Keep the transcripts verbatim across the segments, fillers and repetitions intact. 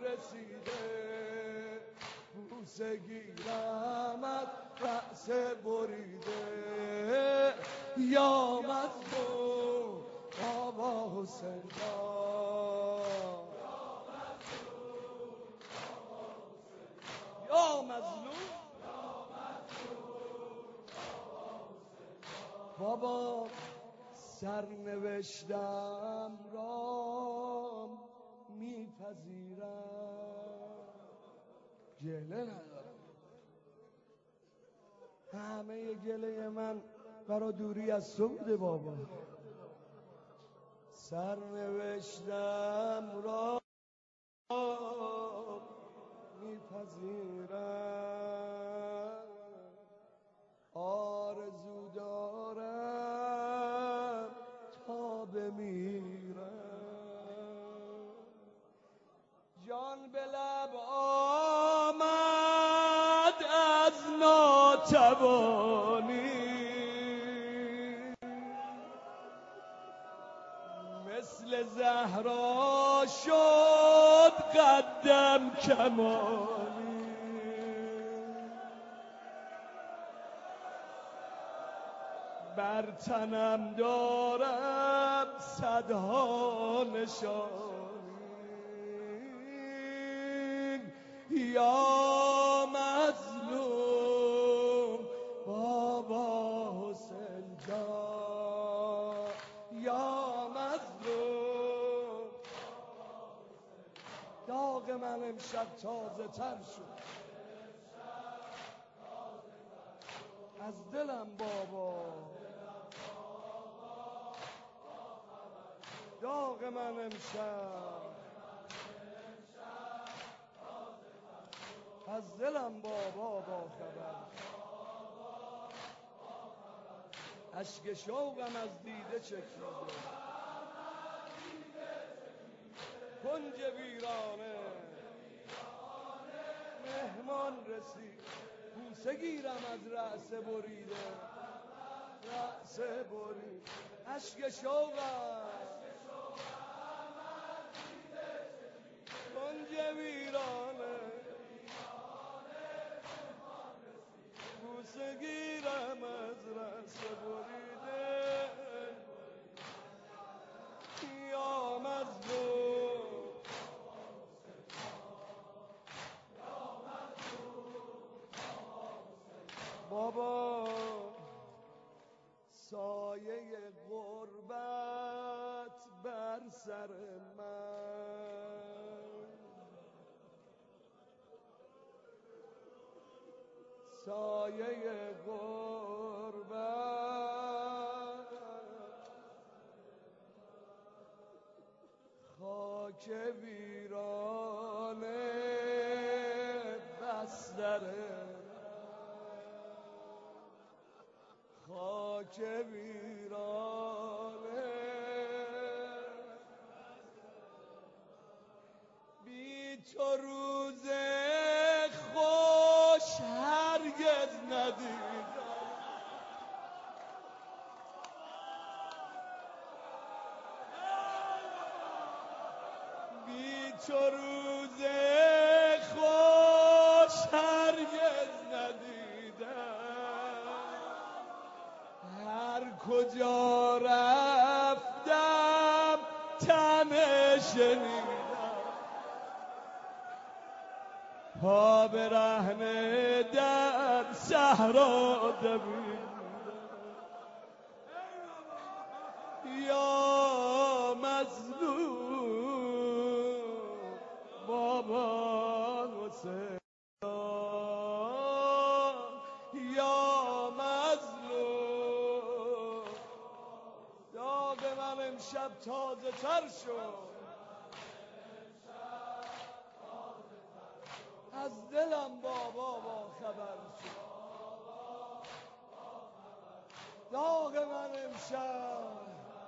رسیده، بوسه گیرم از رأس بریده. یا مظلوم بابا حسین جان، یا مظلوم بابا سرنوشتم را میپذیرم، گله ندارم. همه گله من برا دوری از تو بوده بابا. سرنوشتم را میپذیرم، آرزو دارم تا بمیرم. جان به لب آمد از ناتوانی، مثل زهرا شد قدم کمانی. بر تنم دارم صدها نشانی، یا مظلوم بابا حسین جان، یا مظلوم. داغ من امشب تازه تر شد از دلم بابا، داغ من امشب از دلم بابا با خبر. اشک شوقم از دیده چکیده، کنج ویرانه مهمان رسید، بوسه گیرم از رأس بریده، رأس برید. اشک شوقم کنج ویرانه، بوسه گیرم از رأس بریده. یا مظلوم بابا، سایه غربت بر سر من، سایه غربت، خاک ویرانه بستر، خاک ویرانه. بی تو روز خوش هرگز ندیدم، بی تو روز خوش هرگز ندیدم. هر کجا رفتم تنه شنیدم، پا برهنه در صحرا دویدم. یا مظلوم بابا حسین، یا مظلوم. داغ من امشب تازه تر شد از دلم بابا با خبر شد. داغ من امشب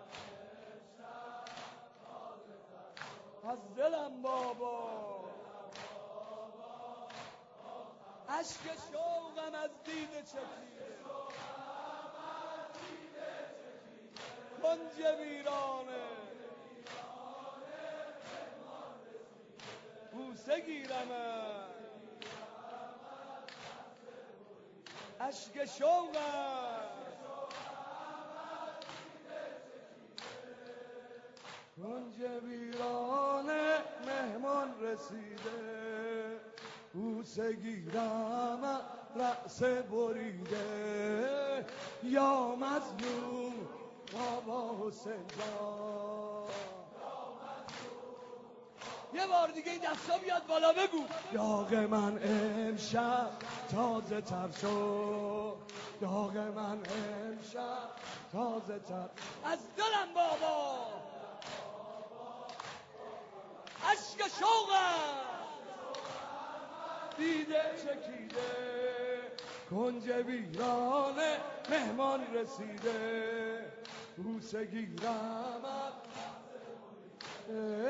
از دلم بابا، اشک شوقم از دیده چکیده، کنج ویرانه بوسه گیرم اشک شوقم کنج ویرانه مهمان رسیده بوسه گیرم رأس بریده یا مظلوم بابا حسین جان یه بار دیگه این دستا بیاد بالا بگو داغ من امشب تازه تر شد داغ من امشب تازه تر از دلم بابا اشک شوقم دیده چکیده کنج ویرانه مهمان رسیده بوسه گیرم